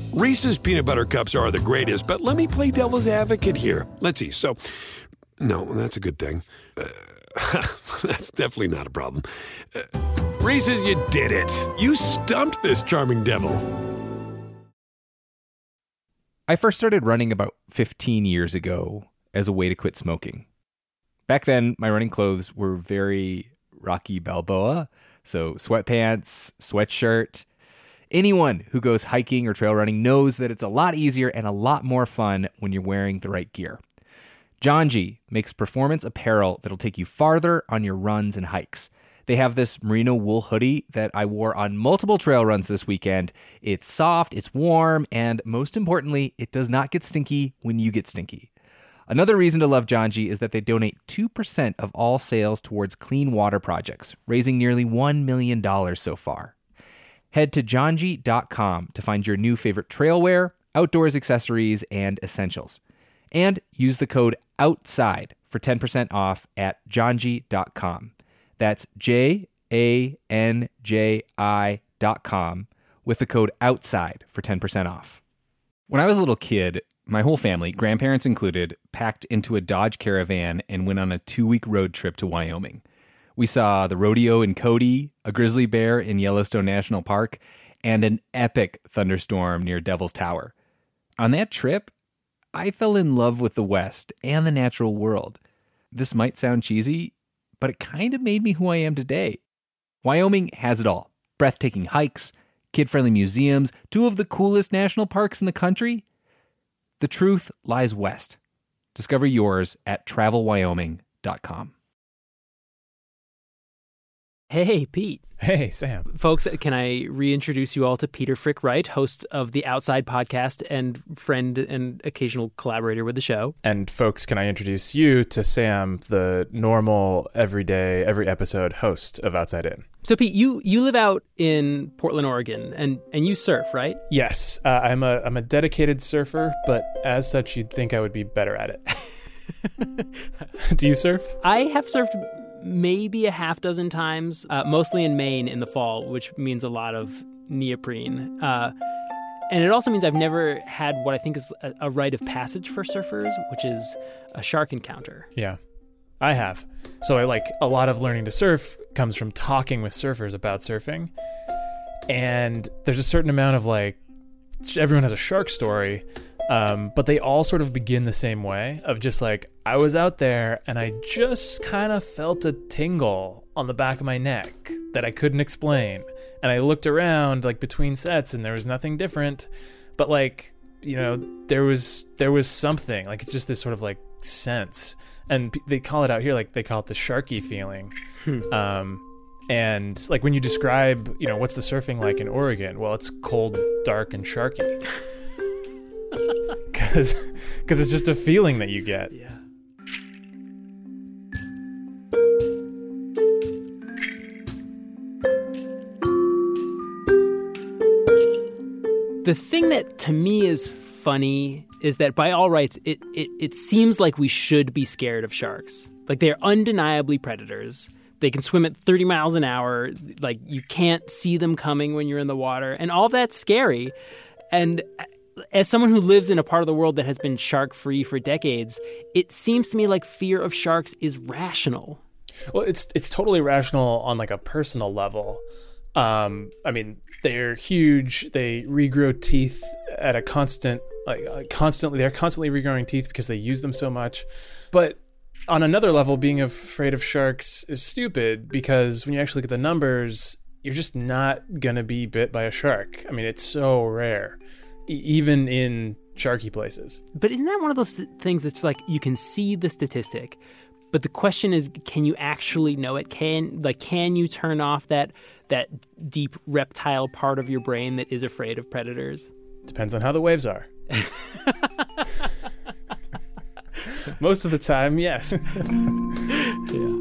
Reese's peanut butter cups are the greatest, but let me play devil's advocate here. Let's see. So, no, that's a good thing. That's definitely not a problem. Reese's, you did it. You stumped this charming devil. I first started running about 15 years ago as a way to quit smoking. Back then, my running clothes were very Rocky Balboa, so sweatpants, sweatshirt. Anyone who goes hiking or trail running knows that it's a lot easier and a lot more fun when you're wearing the right gear. Janji makes performance apparel that'll take you farther on your runs and hikes. They have this merino wool hoodie that I wore on multiple trail runs this weekend. It's soft, it's warm, and most importantly, it does not get stinky when you get stinky. Another reason to love Janji is that they donate 2% of all sales towards clean water projects, raising nearly $1 million so far. Head to janji.com to find your new favorite trail wear, outdoors accessories, and essentials. And use the code OUTSIDE for 10% off at janji.com. That's JANJI.com with the code OUTSIDE for 10% off. When I was a little kid, my whole family, grandparents included, packed into a Dodge Caravan and went on a 2-week road trip to Wyoming. We saw the rodeo in Cody, a grizzly bear in Yellowstone National Park, and an epic thunderstorm near Devil's Tower. On that trip, I fell in love with the West and the natural world. This might sound cheesy, but it kind of made me who I am today. Wyoming has it all. Breathtaking hikes, kid-friendly museums, 2 of the coolest national parks in the country. The truth lies west. Discover yours at travelwyoming.com. Hey, Pete. Hey, Sam. Folks, can I reintroduce you all to Peter Frick Wright, host of the Outside podcast and friend and occasional collaborator with the show. And folks, can I introduce you to Sam, the normal, everyday, every episode host of Outside In? So, Pete, you live out in Portland, Oregon, and you surf, right? Yes, I'm a dedicated surfer, but as such, you'd think I would be better at it. Do you surf? I have surfed maybe a half dozen times, mostly in Maine in the fall, which means a lot of neoprene. And it also means I've never had what I think is a rite of passage for surfers, which is a shark encounter. Yeah, I have. So a lot of learning to surf comes from talking with surfers about surfing. And there's a certain amount of everyone has a shark story, but they all sort of begin the same way of just I was out there and I just kind of felt a tingle on the back of my neck that I couldn't explain. And I looked around between sets and there was nothing different, but there was something. It's just this sort of sense. And they call it out here, they call it the sharky feeling. And when you describe, what's the surfing like in Oregon? Well, it's cold, dark, and sharky. Because it's just a feeling that you get. Yeah. The thing that to me is funny is that by all rights, it seems like we should be scared of sharks. They're undeniably predators. They can swim at 30 miles an hour. You can't see them coming when you're in the water. And all that's scary. And as someone who lives in a part of the world that has been shark-free for decades, it seems to me like fear of sharks is rational. Well, it's totally rational on a personal level. They're huge. They regrow teeth at a constant, constantly. They're constantly regrowing teeth because they use them so much. But on another level, being afraid of sharks is stupid because when you actually look at the numbers, you're just not gonna be bit by a shark. It's so rare, even in sharky places. But isn't that one of those things that's you can see the statistic, but the question is, can you actually know it? Can you turn off that deep reptile part of your brain that is afraid of predators? Depends on how the waves are. Most of the time, yes. Yeah.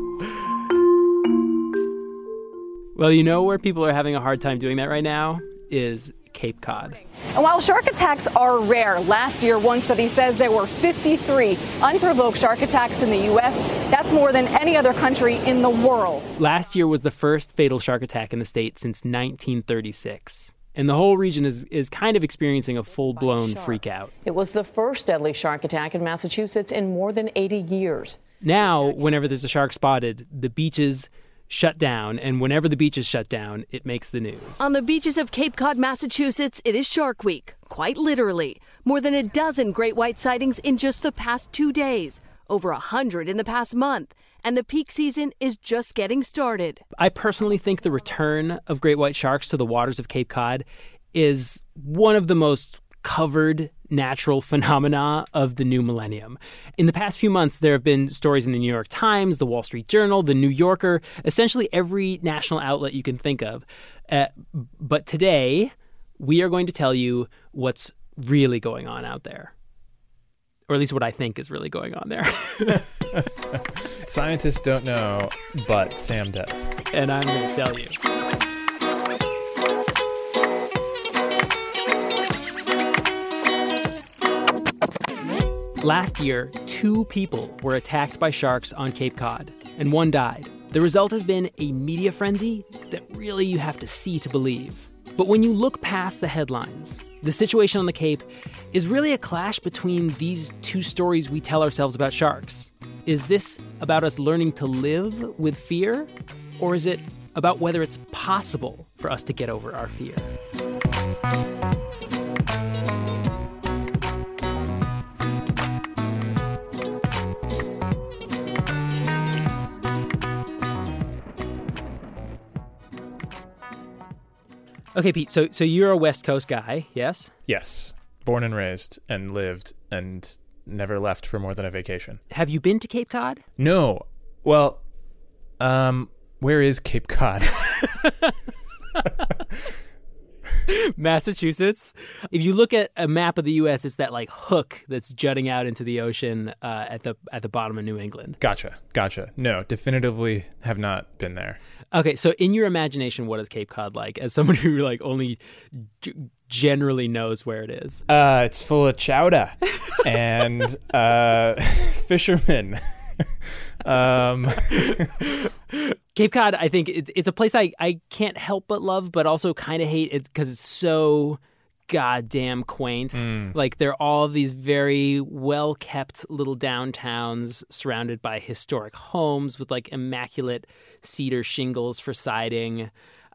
Well, where people are having a hard time doing that right now is Cape Cod. And while shark attacks are rare, last year one study says there were 53 unprovoked shark attacks in the U.S. That's more than any other country in the world. Last year was the first fatal shark attack in the state since 1936. And the whole region is kind of experiencing a full-blown freak out. It was the first deadly shark attack in Massachusetts in more than 80 years. Now, whenever there's a shark spotted, the beaches shut down, and whenever the beaches shut down, it makes the news. On the beaches of Cape Cod, Massachusetts, it is Shark Week, quite literally. More than a dozen great white sightings in just the past 2 days, over 100 in the past month, and the peak season is just getting started. I personally think the return of great white sharks to the waters of Cape Cod is one of the most covered natural phenomena of the new millennium. In the past few months, there have been stories in the New York Times, the Wall Street Journal, the New Yorker, essentially every national outlet you can think of. But today, we are going to tell you what's really going on out there. Or at least what I think is really going on there. Scientists don't know, but Sam does. And I'm going to tell you. Last year, 2 people were attacked by sharks on Cape Cod, and 1 died. The result has been a media frenzy that really you have to see to believe. But when you look past the headlines, the situation on the Cape is really a clash between these 2 stories we tell ourselves about sharks. Is this about us learning to live with fear? Or is it about whether it's possible for us to get over our fear? Okay, Pete, so you're a West Coast guy, yes? Yes. Born and raised and lived and never left for more than a vacation. Have you been to Cape Cod? No. Well, where is Cape Cod? Massachusetts. If you look at a map of the U.S., it's that like hook that's jutting out into the ocean at the bottom of New England. Gotcha. No, definitively have not been there. Okay, so in your imagination, what is Cape Cod like? As someone who like only generally knows where it is. It's full of chowder and fishermen. Cape Cod, I think it's a place I can't help but love, but also kind of hate it because it's so goddamn quaint. Like there are all of these very well-kept little downtowns surrounded by historic homes with like immaculate cedar shingles for siding.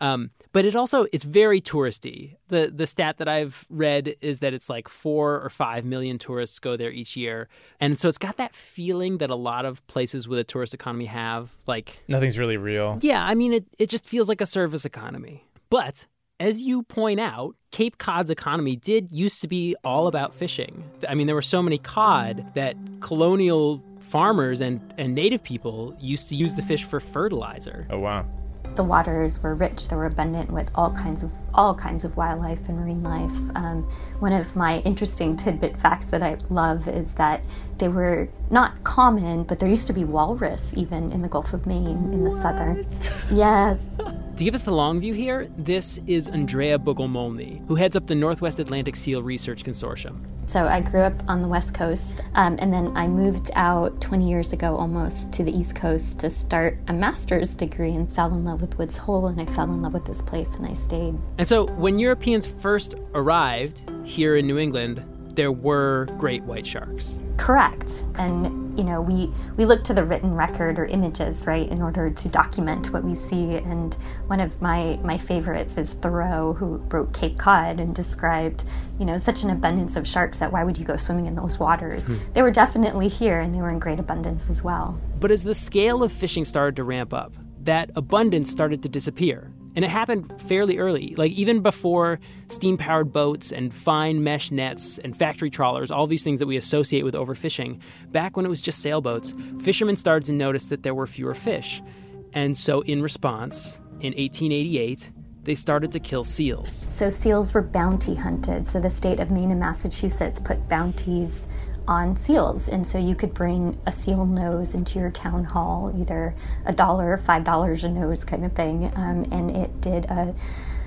But it's very touristy. The stat that I've read is that it's like 4 or 5 million tourists go there each year. And so it's got that feeling that a lot of places with a tourist economy have. Like nothing's really real. Yeah, I mean, it just feels like a service economy. But as you point out, Cape Cod's economy did used to be all about fishing. I mean, there were so many cod that colonial farmers and native people used to use the fish for fertilizer. Oh, wow. The waters were rich. They were abundant with all kinds of wildlife and marine life. One of my interesting tidbit facts that I love is that they were not common, but there used to be walrus even in the Gulf of Maine in the southern. Yes. To give us the long view here, this is Andrea Bugolmolny, who heads up the Northwest Atlantic Seal Research Consortium. So I grew up on the West Coast, and then I moved out 20 years ago almost to the East Coast to start a master's degree and fell in love with Woods Hole, and I fell in love with this place and I stayed. And so when Europeans first arrived here in New England, there were great white sharks. Correct. And, you know, we look to the written record or images, right, in order to document what we see. And one of my favorites is Thoreau, who wrote Cape Cod and described, you know, such an abundance of sharks that why would you go swimming in those waters? They were definitely here, and they were in great abundance as well. But as the scale of fishing started to ramp up, that abundance started to disappear. And it happened fairly early, like even before steam-powered boats and fine mesh nets and factory trawlers, all these things that we associate with overfishing. Back when it was just sailboats, fishermen started to notice that there were fewer fish. And so in response, in 1888, they started to kill seals. So seals were bounty hunted. So the state of Maine and Massachusetts put bounties on seals, and so you could bring a seal nose into your town hall, either $1 or $5 a nose kind of thing, and it did a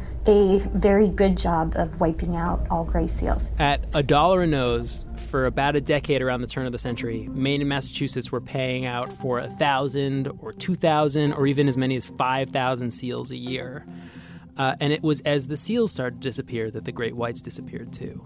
very good job of wiping out all gray seals. At $1 a nose for about a decade around the turn of the century, Maine and Massachusetts were paying out for 1,000 or 2,000 or even as many as 5,000 seals a year. And it was as the seals started to disappear that the great whites disappeared too.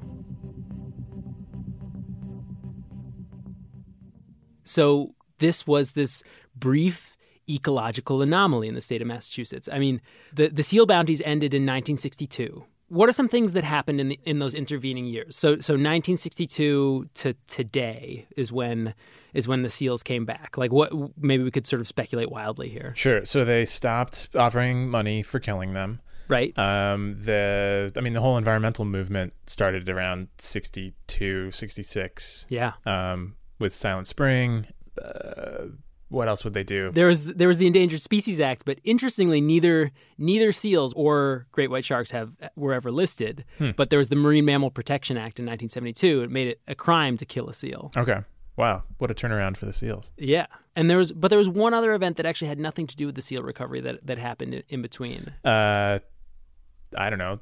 So this was this brief ecological anomaly in the state of Massachusetts. I mean, the seal bounties ended in 1962. What are some things that happened in those intervening years? So 1962 to today is when the seals came back. Like, what? Maybe we could sort of speculate wildly here. Sure. So they stopped offering money for killing them. Right. The whole environmental movement started around 62, 66. Yeah. With Silent Spring. What else would they do? There was the Endangered Species Act, but interestingly, neither seals or great white sharks were ever listed. But there was the Marine Mammal Protection Act in 1972. It made it a crime to kill a seal. Okay. Wow. What a turnaround for the seals. Yeah. And there was one other event that actually had nothing to do with the seal recovery that happened in between. I don't know.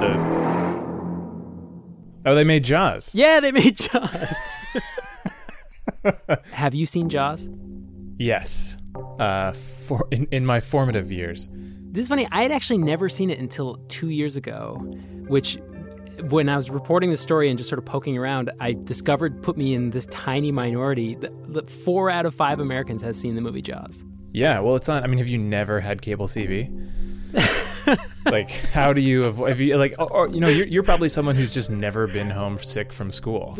They made Jaws. Yeah, they made Jaws. Have you seen Jaws? Yes. In my formative years. This is funny. I had actually never seen it until 2 years ago, which, when I was reporting the story and just sort of poking around, I discovered put me in this tiny minority. 4 out of 5 Americans has seen the movie Jaws. Yeah, well, it's not. I mean, have you never had cable TV? Like, how do you avoid? If you, like, or you're probably someone who's just never been home sick from school.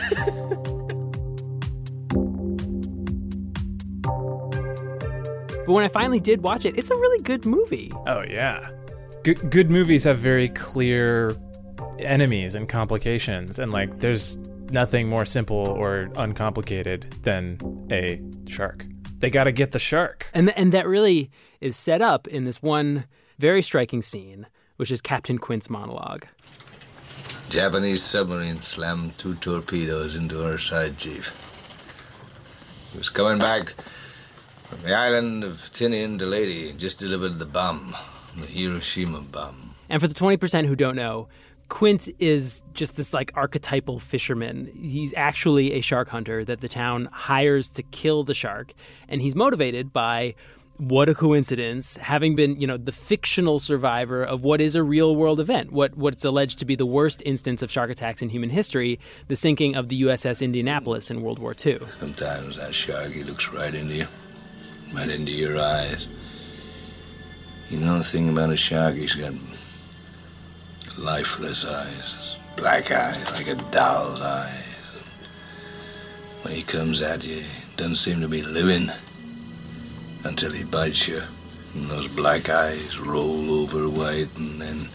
But when I finally did watch it, it's a really good movie. Oh, yeah. Good movies have very clear enemies and complications. And, like, there's nothing more simple or uncomplicated than a shark. They got to get the shark. And that really is set up in this one very striking scene, which is Captain Quint's monologue. Japanese submarine slammed 2 torpedoes into our side, Chief. He was coming back from the island of Tinian to Leyte, just delivered the bomb, the Hiroshima bomb. And for the 20% who don't know, Quint is just this like archetypal fisherman. He's actually a shark hunter that the town hires to kill the shark. And he's motivated by, what a coincidence, having been, the fictional survivor of what is a real world event, what's alleged to be the worst instance of shark attacks in human history, the sinking of the USS Indianapolis in World War II. Sometimes that shark, he looks right into you. Right into your eyes. You know the thing about a shark? He's got lifeless eyes. Black eyes, like a doll's eyes. When he comes at you, he doesn't seem to be living until he bites you. And those black eyes roll over white, and then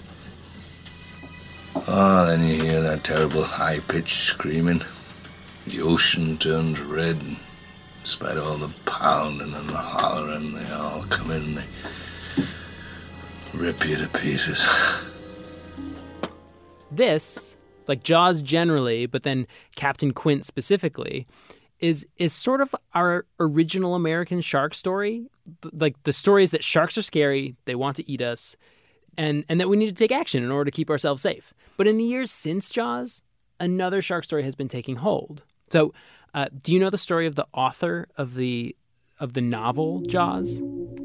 you hear that terrible high-pitched screaming. The ocean turns red, and in spite of all the pounding and the hollering, they all come in and they rip you to pieces. This, like Jaws generally, but then Captain Quint specifically, is sort of our original American shark story. Like, the story is that sharks are scary, they want to eat us, and that we need to take action in order to keep ourselves safe. But in the years since Jaws, another shark story has been taking hold. So, do you know the story of the author of the novel Jaws?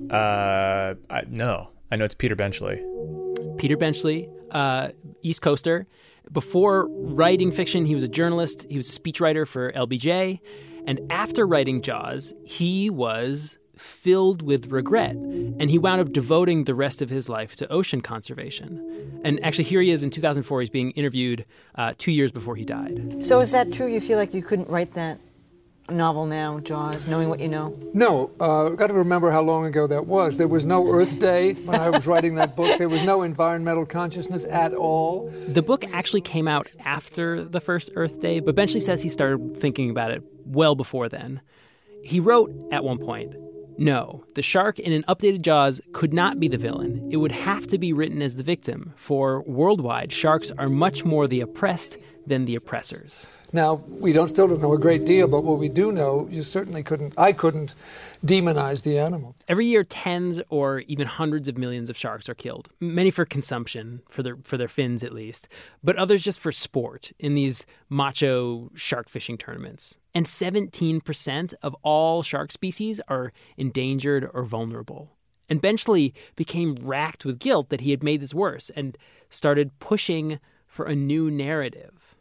No. I know it's Peter Benchley. Peter Benchley, East Coaster. Before writing fiction, he was a journalist. He was a speechwriter for LBJ. And after writing Jaws, he was filled with regret. And he wound up devoting the rest of his life to ocean conservation. And actually, here he is in 2004. He's being interviewed 2 years before he died. So is that true? You feel like you couldn't write that novel now, Jaws, knowing what you know? No. Got to remember how long ago that was. There was no Earth Day when I was writing that book. There was no environmental consciousness at all. The book actually came out after the first Earth Day, but Benchley says he started thinking about it well before then. He wrote at one point, "No, the shark in an updated Jaws could not be the villain. It would have to be written as the victim, for worldwide, sharks are much more the oppressed than the oppressors." Now, we still don't know a great deal, but what we do know, I couldn't demonize the animal. Every year, tens or even hundreds of millions of sharks are killed, many for consumption, for their fins at least, but others just for sport in these macho shark fishing tournaments. And 17% of all shark species are endangered or vulnerable. And Benchley became racked with guilt that he had made this worse and started pushing for a new narrative.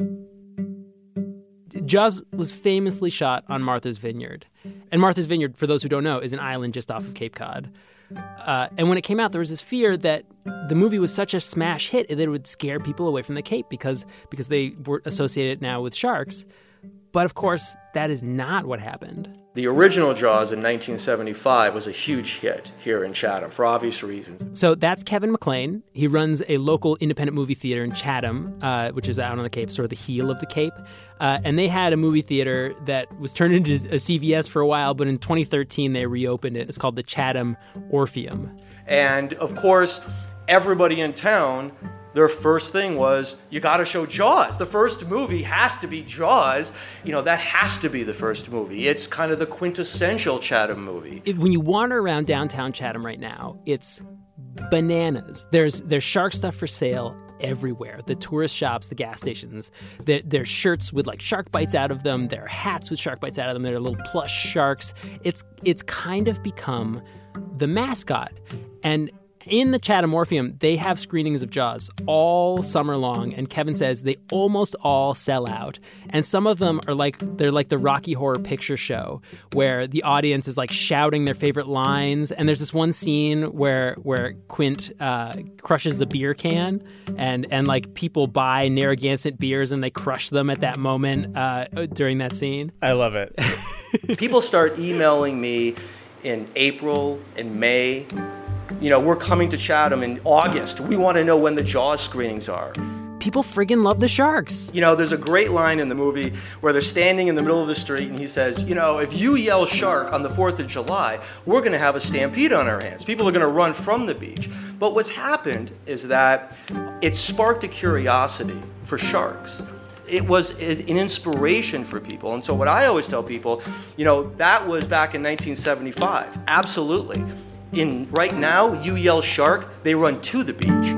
Jaws was famously shot on Martha's Vineyard. And Martha's Vineyard, for those who don't know, is an island just off of Cape Cod. And when it came out, there was this fear that the movie was such a smash hit that it would scare people away from the Cape because they were associated now with sharks. But of course, that is not what happened. The original Jaws in 1975 was a huge hit here in Chatham for obvious reasons. So that's Kevin McLean. He runs a local independent movie theater in Chatham, which is out on the Cape, sort of the heel of the Cape. And they had a movie theater that was turned into a CVS for a while, but in 2013 they reopened it. It's called the Chatham Orpheum. And of course, everybody in town, their first thing was, you got to show Jaws. The first movie has to be Jaws. That has to be the first movie. It's kind of the quintessential Chatham movie. When you wander around downtown Chatham right now, it's bananas. There's shark stuff for sale everywhere. The tourist shops, the gas stations, there's shirts with like shark bites out of them. There are hats with shark bites out of them. There are little plush sharks. It's kind of become the mascot. And in the Chatham Orpheum, they have screenings of Jaws all summer long, and Kevin says they almost all sell out. And some of them are they're like the Rocky Horror Picture Show, where the audience is like shouting their favorite lines. And there's this one scene where Quint crushes a beer can, and like people buy Narragansett beers and they crush them at that moment during that scene. I love it. People start emailing me in April and May. We're coming to Chatham in August. We want to know when the Jaws screenings are. People friggin' love the sharks. There's a great line in the movie where they're standing in the middle of the street and he says, if you yell shark on the 4th of July, we're going to have a stampede on our hands. People are going to run from the beach. But what's happened is that it sparked a curiosity for sharks. It was an inspiration for people. And so what I always tell people, that was back in 1975. Absolutely. Right now, you yell shark, they run to the beach.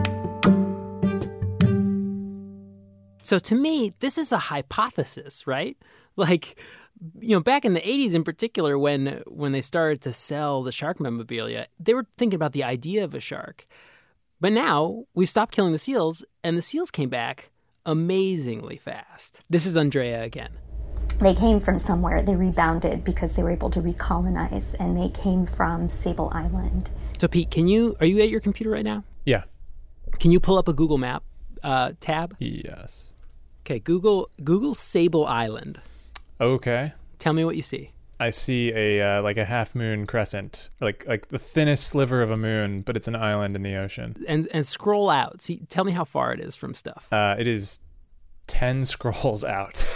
So to me, this is a hypothesis, right? Like, back in the 80s in particular, when they started to sell the shark memorabilia, they were thinking about the idea of a shark. But now we stopped killing the seals, and the seals came back amazingly fast. This is Andrea again. They came from somewhere. They rebounded because they were able to recolonize, and they came from Sable Island. So, Pete, are you at your computer right now? Yeah. Can you pull up a Google Map tab? Yes. Okay, Google Sable Island. Okay. Tell me what you see. I see a half moon crescent, like the thinnest sliver of a moon, but it's an island in the ocean. And scroll out. See, tell me how far it is from stuff. It is 10 scrolls out.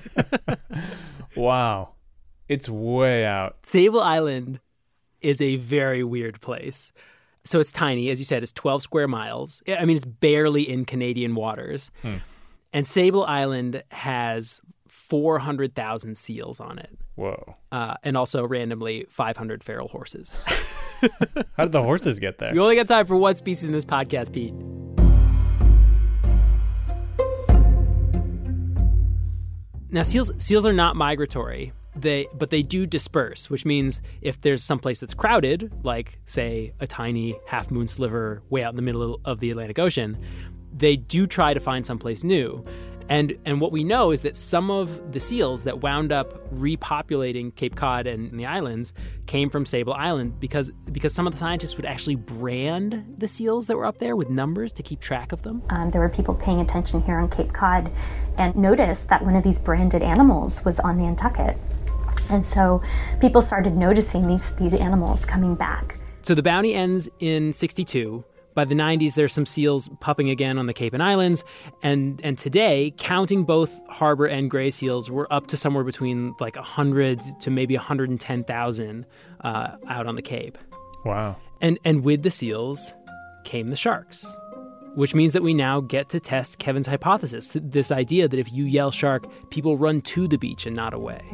Wow. It's way out. Sable Island is a very weird place. So it's tiny. As you said, it's 12 square miles. I mean, it's barely in Canadian waters. And Sable Island has 400,000 seals on it. Whoa. And also, randomly, 500 feral horses. How did the horses get there? You only got time for one species in this podcast, Pete. Now, seals are not migratory, but they do disperse, which means if there's someplace that's crowded, like, say, a tiny half-moon sliver way out in the middle of the Atlantic Ocean, they do try to find someplace new. And what we know is that some of the seals that wound up repopulating Cape Cod and the islands came from Sable Island because some of the scientists would actually brand the seals that were up there with numbers to keep track of them. There were people paying attention here on Cape Cod and noticed that one of these branded animals was on Nantucket. And so people started noticing these animals coming back. So the bounty ends in 1962. By the 90s, there's some seals pupping again on the Cape and Islands. And today, counting both harbor and gray seals, we're up to somewhere between like 100 to maybe 110,000 out on the Cape. Wow. And with the seals came the sharks, which means that we now get to test Kevin's hypothesis, this idea that if you yell shark, people run to the beach and not away.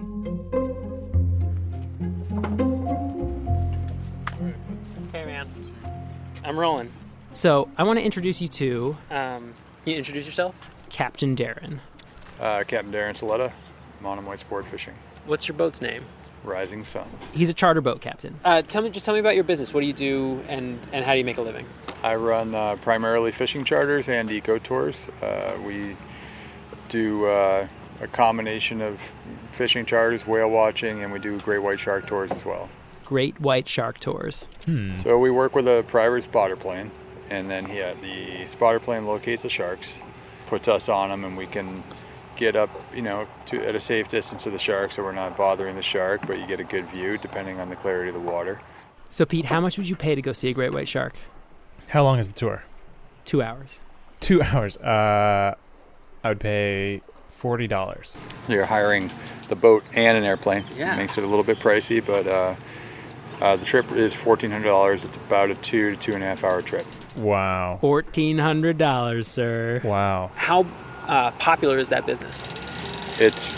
Okay, man. I'm rolling. So I want to introduce you to, you introduce yourself? Captain Darren. Captain Darren Saletta, Monomoy Sport Fishing. What's your boat's name? rising sun. He's a charter boat captain. Tell me about your business. What do you do, and how do you make a living? I run primarily fishing charters and eco tours. We do a combination of fishing charters, whale watching, and we do great white shark tours as well. Great white shark tours. So we work with a private spotter plane, and then the spotter plane locates the sharks, puts us on them, and we can get up, at a safe distance of the shark, so we're not bothering the shark, but you get a good view depending on the clarity of the water. So, Pete, how much would you pay to go see a great white shark? How long is the tour? 2 hours. 2 hours. I would pay $40. You're hiring the boat and an airplane. Yeah. It makes it a little bit pricey, but the trip is $1,400. It's about a 2 to 2.5 hour trip. Wow. $1,400, sir. Wow. How popular is that business? It's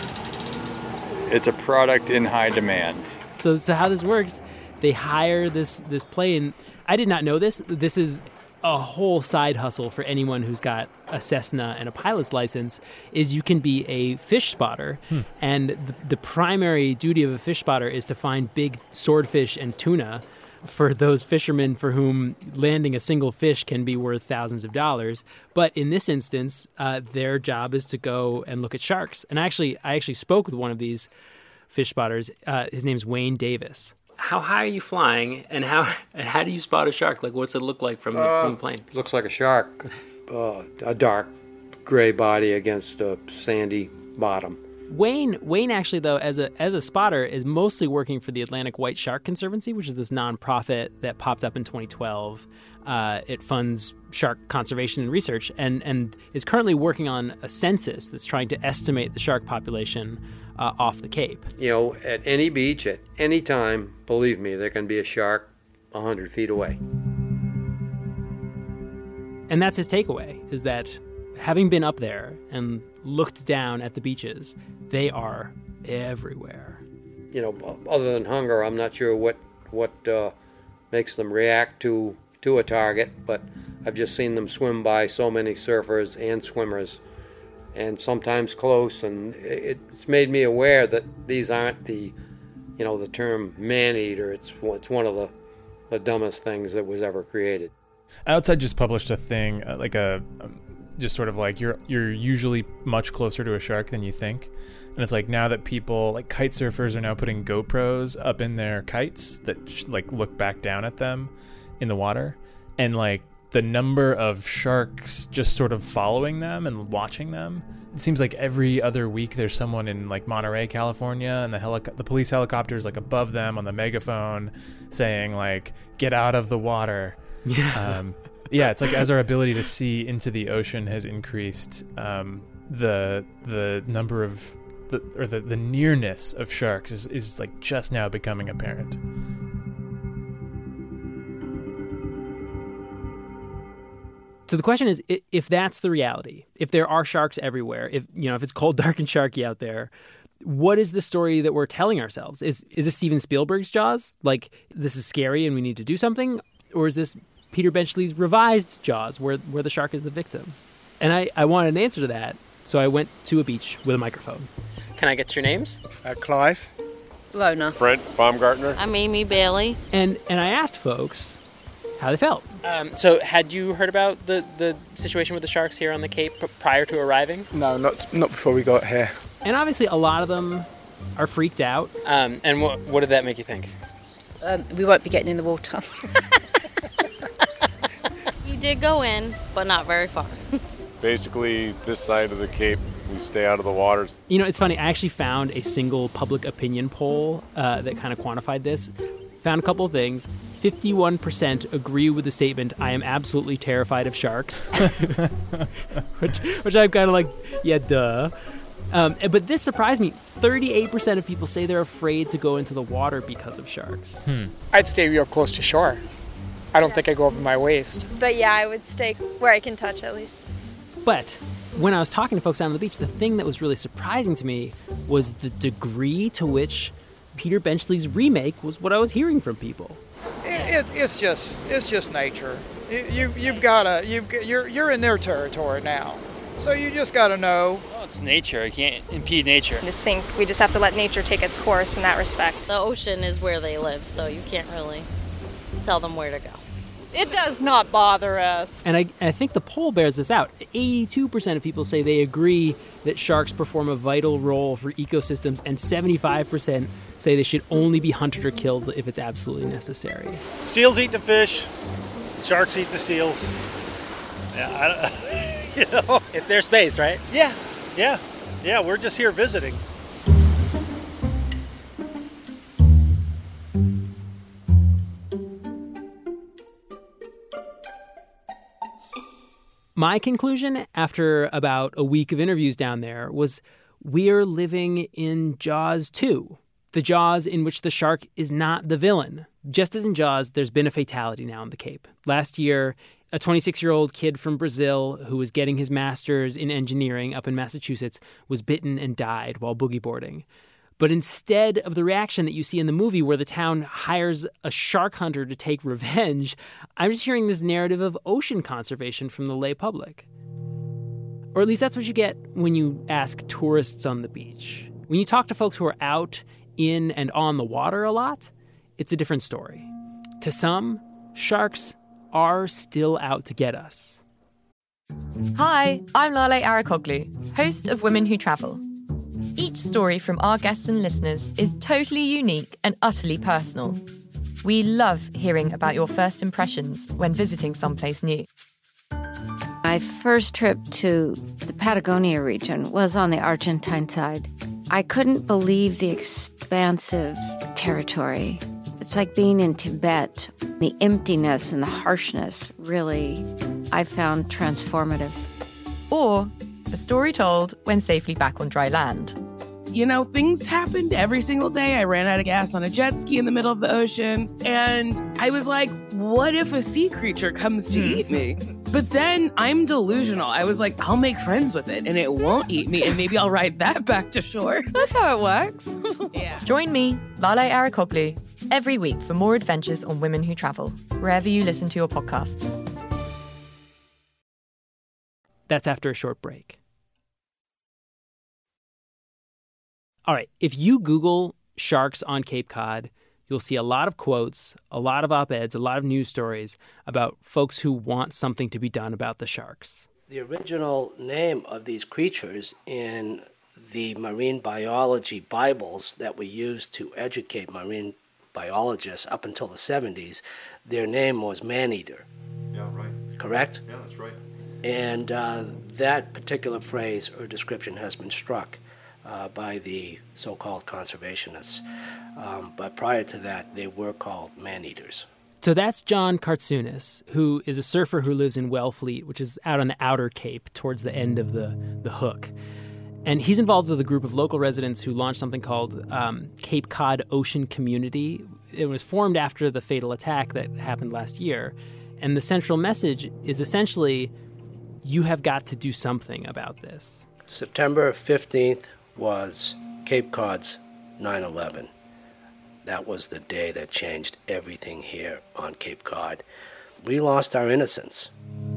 a product in high demand. So how this works, they hire this plane. I did not know this. This is a whole side hustle for anyone who's got a Cessna and a pilot's license, is you can be a fish spotter. And the primary duty of a fish spotter is to find big swordfish and tuna for those fishermen for whom landing a single fish can be worth thousands of dollars. But in this instance, their job is to go and look at sharks. And I actually spoke with one of these fish spotters. His name's Wayne Davis. How high are you flying, and how do you spot a shark? Like, what's it look like from the plane? Looks like a shark, a dark gray body against a sandy bottom. Wayne actually, though, as a spotter, is mostly working for the Atlantic White Shark Conservancy, which is this nonprofit that popped up in 2012. It funds shark conservation and research, and is currently working on a census that's trying to estimate the shark population off the Cape. At any beach, at any time, believe me, there can be a shark 100 feet away. And that's his takeaway, is that having been up there and looked down at the beaches, they are everywhere. Other than hunger, I'm not sure what makes them react to a target, but I've just seen them swim by so many surfers and swimmers, and sometimes close, and it's made me aware that these aren't the term man-eater. It's one of the dumbest things that was ever created. Outside just published a thing, just sort of like you're usually much closer to a shark than you think. And it's like now that people, like kite surfers, are now putting GoPros up in their kites that look back down at them in the water. And like the number of sharks just sort of following them and watching them. It seems like every other week there's someone in like Monterey, California, and the police helicopter is like above them on the megaphone saying like, "Get out of the water." Yeah. Yeah, it's like as our ability to see into the ocean has increased, the number of the nearness of sharks is like just now becoming apparent. So the question is, if that's the reality, if there are sharks everywhere, if it's cold, dark, and sharky out there, what is the story that we're telling ourselves? Is this Steven Spielberg's Jaws? Like, this is scary and we need to do something? Or is this Peter Benchley's revised Jaws, where the shark is the victim? And I wanted an answer to that, so I went to a beach with a microphone. Can I get your names? Clive. Lona. Brent Baumgartner. I'm Amy Bailey. And I asked folks how they felt. So had you heard about the situation with the sharks here on the Cape prior to arriving? No, not before we got here. And obviously a lot of them are freaked out. And what did that make you think? We won't be getting in the water. You did go in, but not very far. Basically, this side of the Cape, we stay out of the waters. It's funny. I actually found a single public opinion poll that kind of quantified this. Found a couple of things. 51% agree with the statement, "I am absolutely terrified of sharks." which I'm kind of like, yeah, duh. But this surprised me. 38% of people say they're afraid to go into the water because of sharks. I'd stay real close to shore. I don't think I go over my waist. But yeah, I would stay where I can touch at least. But when I was talking to folks out on the beach, the thing that was really surprising to me was the degree to which Peter Benchley's remake was what I was hearing from people. It's just nature. You're in their territory now, so you just got to know It's nature. You can't impede nature. I just think we just have to let nature take its course in that respect. The ocean is where they live, so you can't really tell them where to go. It does not bother us. And I think the poll bears this out. 82% of people say they agree that sharks perform a vital role for ecosystems, and 75% say they should only be hunted or killed if it's absolutely necessary. Seals eat the fish. Sharks eat the seals. Yeah, you know. It's their space, right? Yeah. We're just here visiting. My conclusion after about a week of interviews down there was we're living in Jaws 2, the Jaws in which the shark is not the villain. Just as in Jaws, there's been a fatality now in the Cape. Last year, a 26-year-old kid from Brazil who was getting his master's in engineering up in Massachusetts was bitten and died while boogie boarding. But instead of the reaction that you see in the movie where the town hires a shark hunter to take revenge, I'm just hearing this narrative of ocean conservation from the lay public. Or at least that's what you get when you ask tourists on the beach. When you talk to folks who are out, in, and on the water a lot, it's a different story. To some, sharks are still out to get us. Hi, I'm Lale Arakoglu, host of Women Who Travel. Each story from our guests and listeners is totally unique and utterly personal. We love hearing about your first impressions when visiting someplace new. My first trip to the Patagonia region was on the Argentine side. I couldn't believe the expansive territory. It's like being in Tibet. The emptiness and the harshness really, I found transformative. Or a story told when safely back on dry land. You know, things happened every single day. I ran out of gas on a jet ski in the middle of the ocean. And I was like, what if a sea creature comes to eat me? But then I'm delusional. I was like, I'll make friends with it and it won't eat me. And maybe I'll ride that back to shore. That's how it works. Yeah. Join me, Lale Arakoglu, every week for more adventures on Women Who Travel, wherever you listen to your podcasts. That's after a short break. All right, if you Google sharks on Cape Cod, you'll see a lot of quotes, a lot of op-eds, a lot of news stories about folks who want something to be done about the sharks. The original name of these creatures in the marine biology Bibles that were used to educate marine biologists up until the 70s, their name was man-eater. Yeah, right. Correct? Yeah, that's right. And that particular phrase or description has been struck by the so-called conservationists. But prior to that, they were called man-eaters. So that's John Kartsounis, who is a surfer who lives in Wellfleet, which is out on the outer Cape towards the end of the hook. And he's involved with a group of local residents who launched something called Cape Cod Ocean Community. It was formed after the fatal attack that happened last year. And the central message is essentially, you have got to do something about this. September 15th was Cape Cod's 9/11. That was the day that changed everything here on Cape Cod. We lost our innocence.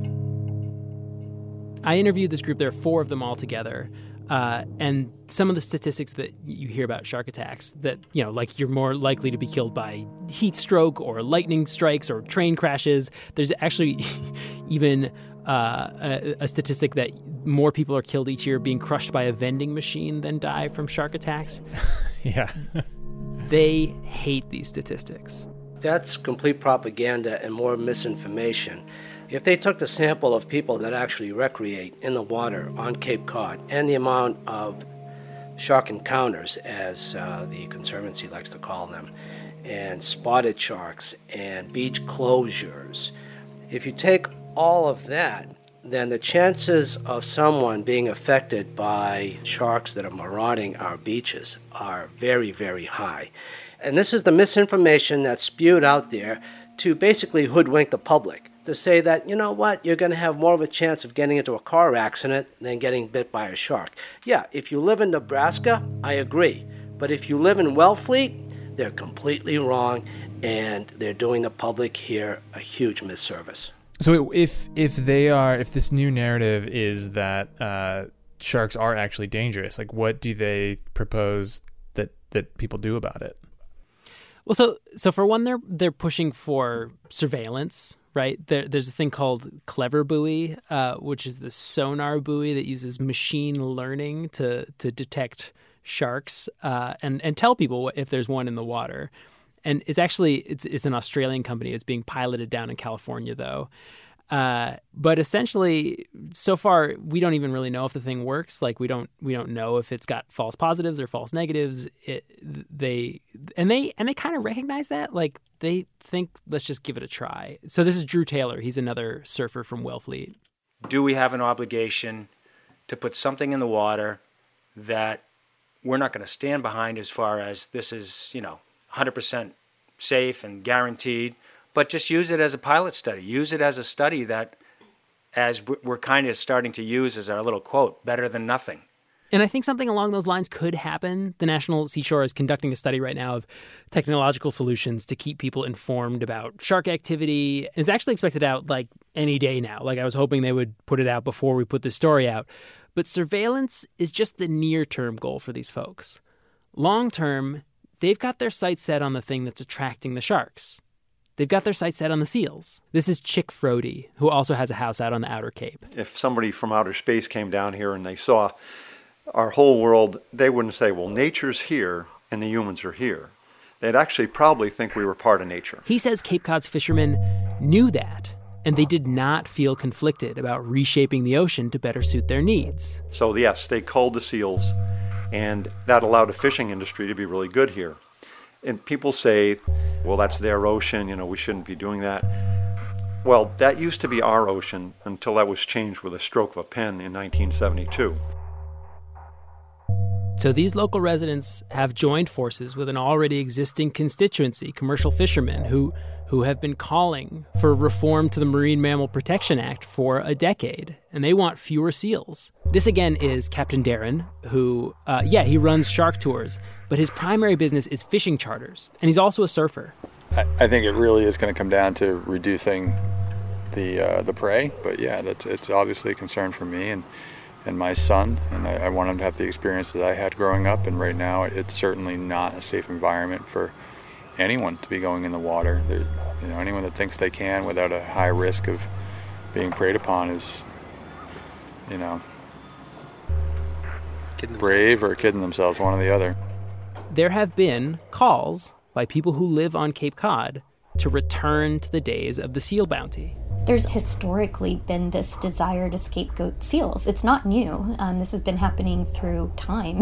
I interviewed this group. There are 4 of them all together. And some of the statistics that you hear about shark attacks that, you know, like you're more likely to be killed by heat stroke or lightning strikes or train crashes. There's actually even a statistic that more people are killed each year being crushed by a vending machine than die from shark attacks. Yeah. They hate these statistics. That's complete propaganda and more misinformation. If they took the sample of people that actually recreate in the water on Cape Cod and the amount of shark encounters, as the Conservancy likes to call them, and spotted sharks and beach closures, if you take all of that, then the chances of someone being affected by sharks that are marauding our beaches are very, very high. And this is the misinformation that's spewed out there to basically hoodwink the public, to say that, you know what, you're going to have more of a chance of getting into a car accident than getting bit by a shark. Yeah, if you live in Nebraska, I agree. But if you live in Wellfleet, they're completely wrong, and they're doing the public here a huge misservice. So if this new narrative is that sharks are actually dangerous. Like, what do they propose that people do about it? Well, so for one, they're pushing for surveillance, right? There's this thing called Clever Buoy, which is this sonar buoy that uses machine learning to detect sharks and tell people if there's one in the water. And it's an Australian company. It's being piloted down in California, though. But essentially, so far, we don't even really know if the thing works. Like, we don't know if it's got false positives or false negatives. They kind of recognize that. Like, they think, let's just give it a try. So this is Drew Taylor. He's another surfer from Wellfleet. Do we have an obligation to put something in the water that we're not going to stand behind as far as this is, 100% safe and guaranteed? But just use it as a pilot study. Use it as a study that, as we're kind of starting to use as our little quote, better than nothing. And I think something along those lines could happen. The National Seashore is conducting a study right now of technological solutions to keep people informed about shark activity. It's actually expected out like any day now. Like, I was hoping they would put it out before we put this story out. But surveillance is just the near-term goal for these folks. Long-term, they've got their sights set on the thing that's attracting the sharks. They've got their sights set on the seals. This is Chick Frody, who also has a house out on the Outer Cape. If somebody from outer space came down here and they saw our whole world, they wouldn't say, well, nature's here and the humans are here. They'd actually probably think we were part of nature. He says Cape Cod's fishermen knew that, and they did not feel conflicted about reshaping the ocean to better suit their needs. So yes, they culled the seals, and that allowed the fishing industry to be really good here. And people say, well, that's their ocean, we shouldn't be doing that. Well, that used to be our ocean until that was changed with a stroke of a pen in 1972. So these local residents have joined forces with an already existing constituency, commercial fishermen, who have been calling for reform to the Marine Mammal Protection Act for a decade, and they want fewer seals. This again is Captain Darren, who, he runs shark tours, but his primary business is fishing charters, and he's also a surfer. I think it really is going to come down to reducing the prey, but yeah, it's obviously a concern for me and my son, and I want him to have the experience that I had growing up, and right now it's certainly not a safe environment for anyone to be going in the water. Anyone that thinks they can without a high risk of being preyed upon is, brave or kidding themselves, one or the other. There have been calls by people who live on Cape Cod to return to the days of the seal bounty. There's historically been this desire to scapegoat seals. It's not new. This has been happening through time.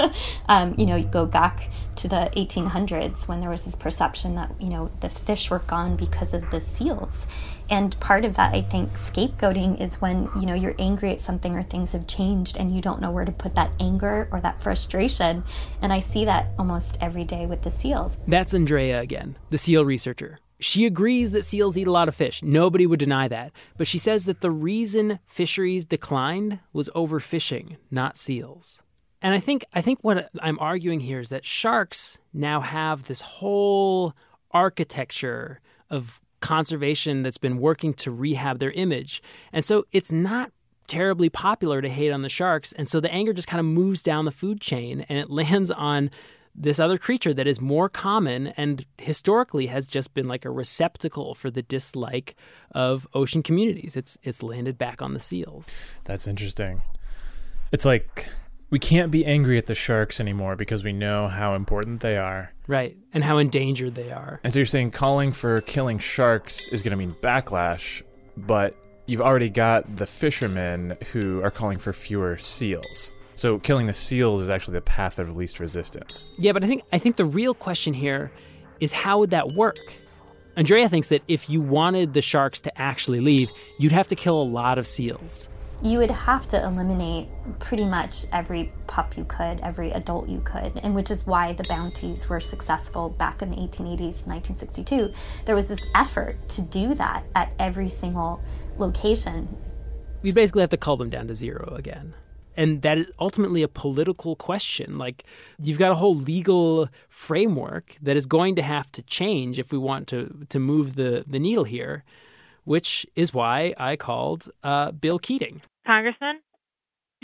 You go back to the 1800s when there was this perception that, the fish were gone because of the seals. And part of that, I think, scapegoating is when, you're angry at something or things have changed and you don't know where to put that anger or that frustration. And I see that almost every day with the seals. That's Andrea again, the seal researcher. She agrees that seals eat a lot of fish. Nobody would deny that. But she says that the reason fisheries declined was overfishing, not seals. And I think what I'm arguing here is that sharks now have this whole architecture of conservation that's been working to rehab their image. And so it's not terribly popular to hate on the sharks. And so the anger just kind of moves down the food chain and it lands on this other creature that is more common and historically has just been like a receptacle for the dislike of ocean communities. It's landed back on the seals. That's interesting. It's like we can't be angry at the sharks anymore because we know how important they are. Right, and how endangered they are. And so you're saying calling for killing sharks is going to mean backlash, but you've already got the fishermen who are calling for fewer seals. So killing the seals is actually the path of least resistance. Yeah, but I think the real question here is how would that work? Andrea thinks that if you wanted the sharks to actually leave, you'd have to kill a lot of seals. You would have to eliminate pretty much every pup you could, every adult you could, and which is why the bounties were successful back in the 1880s, 1962. There was this effort to do that at every single location. We basically have to cull them down to zero again. And that is ultimately a political question. Like, you've got a whole legal framework that is going to have to change if we want to move the needle here, which is why I called Bill Keating. Congressman? Yes.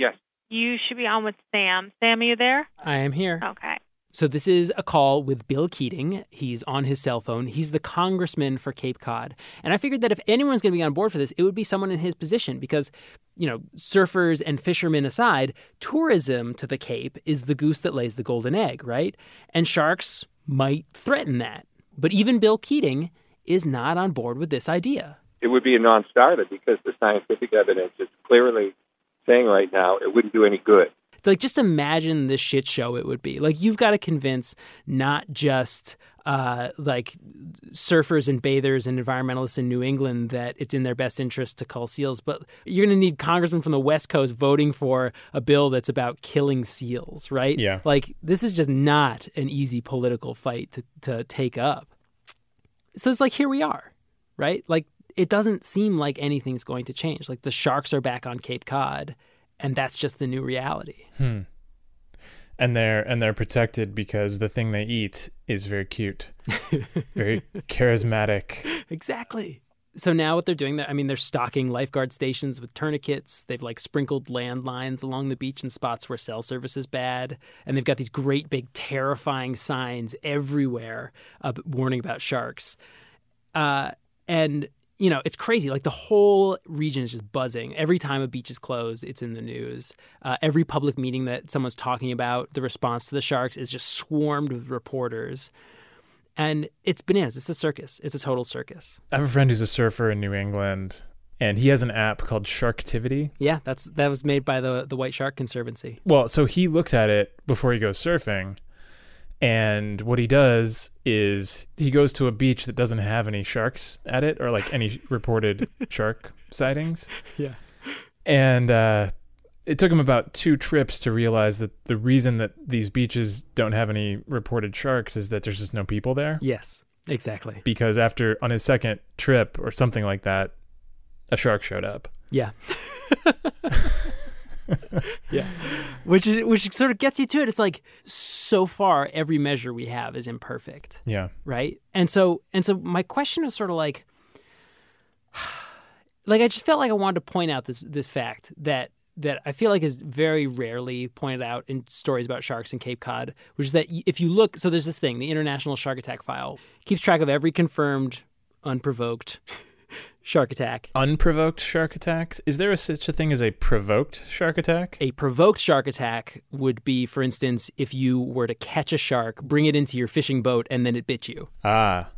You should be on with Sam. Sam, are you there? I am here. Okay. So this is a call with Bill Keating. He's on his cell phone. He's the congressman for Cape Cod. And I figured that if anyone's going to be on board for this, it would be someone in his position because, surfers and fishermen aside, tourism to the Cape is the goose that lays the golden egg, right? And sharks might threaten that. But even Bill Keating is not on board with this idea. It would be a non-starter because the scientific evidence is clearly saying right now it wouldn't do any good. It's like, just imagine the shit show it would be. Like, you've got to convince not just surfers and bathers and environmentalists in New England that it's in their best interest to cull seals, but you're going to need congressmen from the West Coast voting for a bill that's about killing seals, right? Yeah. Like, this is just not an easy political fight to take up. So it's like, here we are, right? Like, it doesn't seem like anything's going to change. Like, the sharks are back on Cape Cod, and that's just the new reality. And they're protected because the thing they eat is very cute, very charismatic. Exactly. So now what they're doing, they're stocking lifeguard stations with tourniquets. They've sprinkled landlines along the beach in spots where cell service is bad. And they've got these great big terrifying signs everywhere warning about sharks. It's crazy. Like, the whole region is just buzzing. Every time a beach is closed, it's in the news. Every public meeting that someone's talking about the response to the sharks is just swarmed with reporters. And it's bananas. It's a circus. It's a total circus. I have a friend who's a surfer in New England, and he has an app called Sharktivity. Yeah, that was made by the White Shark Conservancy. Well, so he looks at it before he goes surfing. And what he does is he goes to a beach that doesn't have any sharks at it or any reported shark sightings. Yeah. And it took him about 2 trips to realize that the reason that these beaches don't have any reported sharks is that there's just no people there. Yes, exactly. Because on his second trip or something like that, a shark showed up. Yeah. Yeah, which sort of gets you to it. It's like, so far every measure we have is imperfect. Yeah, right. And so my question is sort of like I just felt like I wanted to point out this fact that I feel like is very rarely pointed out in stories about sharks in Cape Cod, which is that if you look, so there's this thing, the International Shark Attack File keeps track of every confirmed, unprovoked shark attack. Unprovoked shark attacks? Is there such a thing as a provoked shark attack? A provoked shark attack would be, for instance, if you were to catch a shark, bring it into your fishing boat, and then it bit you. Ah.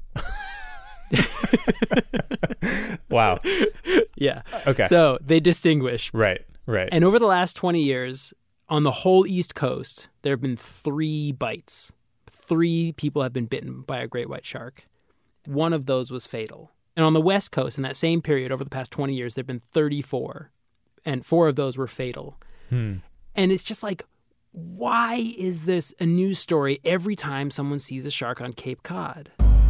Wow. Yeah. Okay. So they distinguish. Right. And over the last 20 years, on the whole East Coast, there have been 3 bites. 3 people have been bitten by a great white shark. One of those was fatal. And on the West Coast, in that same period, over the past 20 years, there have been 34, and 4 of those were fatal. And it's just like, why is this a news story every time someone sees a shark on Cape Cod?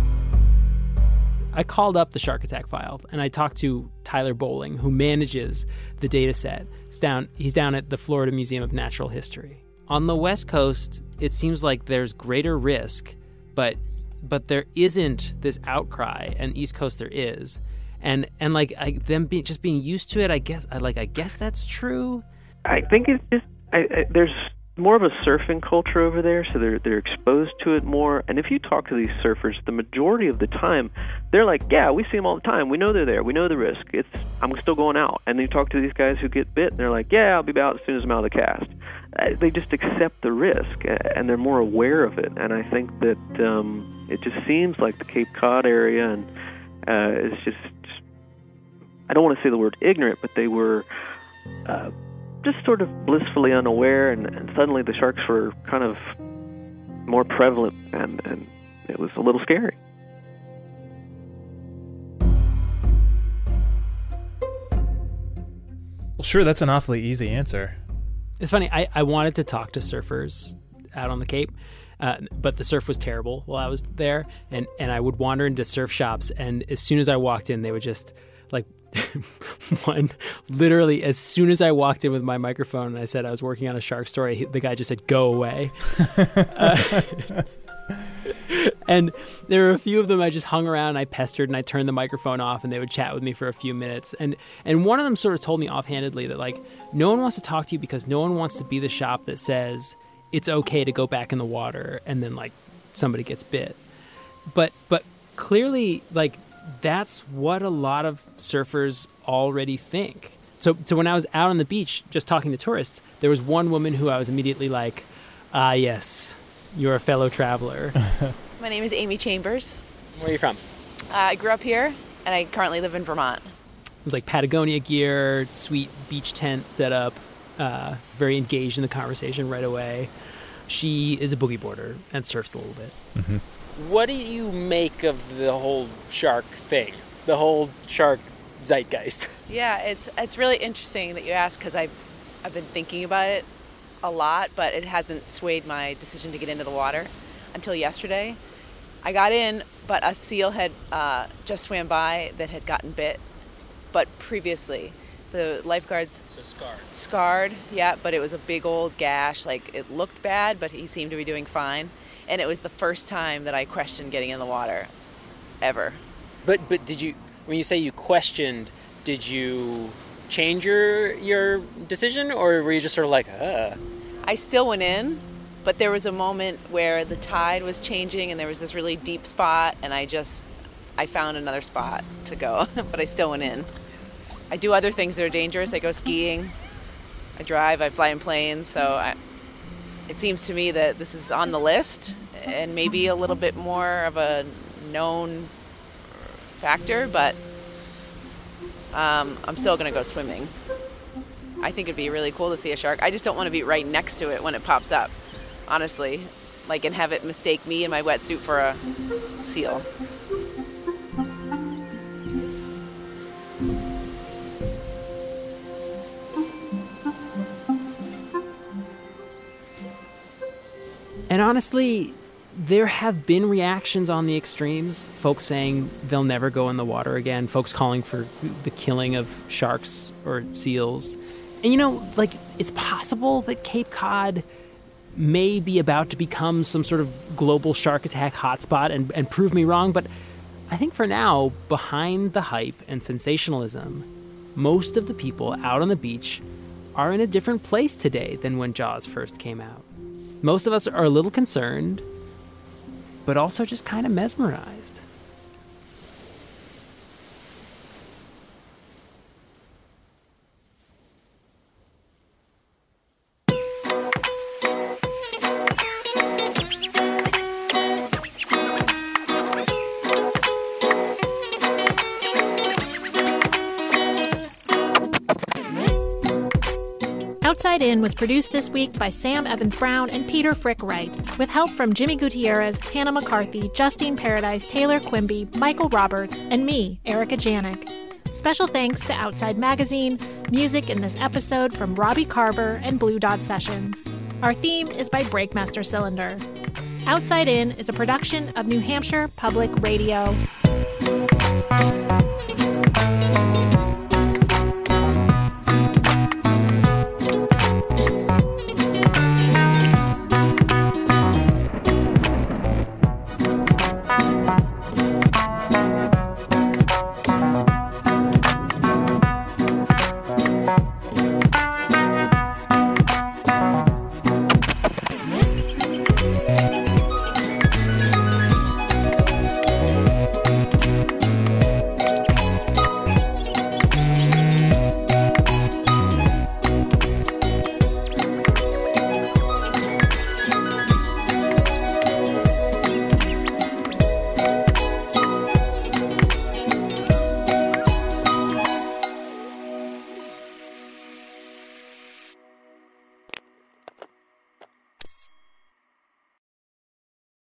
I called up the Shark Attack File, and I talked to Tyler Bowling, who manages the data set. He's down at the Florida Museum of Natural History. On the West Coast, it seems like there's greater risk, but there isn't this outcry, and East Coast there is, and them being used to it. I guess that's true. I think it's just there's more of a surfing culture over there, so they're exposed to it more. And if you talk to these surfers, the majority of the time, they're like, "Yeah, we see them all the time. We know they're there. We know the risk. I'm still going out." And then you talk to these guys who get bit, and they're like, "Yeah, I'll be out as soon as I'm out of the cast." They just accept the risk, and they're more aware of it. And I think that it just seems like the Cape Cod area and is just I don't want to say the word ignorant, but they were just sort of blissfully unaware, and suddenly the sharks were kind of more prevalent, and it was a little scary. Well, sure, that's an awfully easy answer. It's funny, I wanted to talk to surfers out on the Cape, but the surf was terrible while I was there, and I would wander into surf shops, and as soon as I walked in, they would just, like, literally as soon as I walked in with my microphone and I said I was working on a shark story, the guy just said, "Go away." And there were a few of them I just hung around and I pestered and I turned the microphone off and they would chat with me for a few minutes. And one of them sort of told me offhandedly that, like, no one wants to talk to you because no one wants to be the shop that says it's okay to go back in the water and then, like, somebody gets bit. But clearly, like, that's what a lot of surfers already think. So when I was out on the beach just talking to tourists, there was one woman who I was immediately like, ah, yes, you're a fellow traveler. My name is Amy Chambers. Where are you from? I grew up here, and I currently live in Vermont. It was like Patagonia gear, sweet beach tent set up, very engaged in the conversation right away. She is a boogie boarder and surfs a little bit. Mm-hmm. What do you make of the whole shark thing, the whole shark zeitgeist? Yeah, it's really interesting that you ask, because I've been thinking about it a lot, but it hasn't swayed my decision to get into the water until yesterday. I got in, but a seal had just swam by that had gotten bit, but previously. The lifeguards... So scarred. Scarred, yeah, but it was a big old gash. Like, it looked bad, but he seemed to be doing fine. And it was the first time that I questioned getting in the water, ever. But did you, when you say you questioned, did you change your decision, or were you just sort of like, I still went in, but there was a moment where the tide was changing and there was this really deep spot, and I found another spot to go, but I still went in. I do other things that are dangerous. I go skiing, I drive, I fly in planes, so it seems to me that this is on the list and maybe a little bit more of a known factor, but I'm still going to go swimming. I think it'd be really cool to see a shark. I just don't want to be right next to it when it pops up, honestly, like, and have it mistake me in my wetsuit for a seal. And honestly, there have been reactions on the extremes, folks saying they'll never go in the water again, folks calling for the killing of sharks or seals. And, you know, like, it's possible that Cape Cod may be about to become some sort of global shark attack hotspot, and prove me wrong, but I think for now, behind the hype and sensationalism, most of the people out on the beach are in a different place today than when Jaws first came out. Most of us are a little concerned, but also just kind of mesmerized. Outside In was produced this week by Sam Evans-Brown and Peter Frick Wright, with help from Jimmy Gutierrez, Hannah McCarthy, Justine Paradise, Taylor Quimby, Michael Roberts, and me, Erica Janik. Special thanks to Outside Magazine, music in this episode from Robbie Carver and Blue Dot Sessions. Our theme is by Breakmaster Cylinder. Outside In is a production of New Hampshire Public Radio.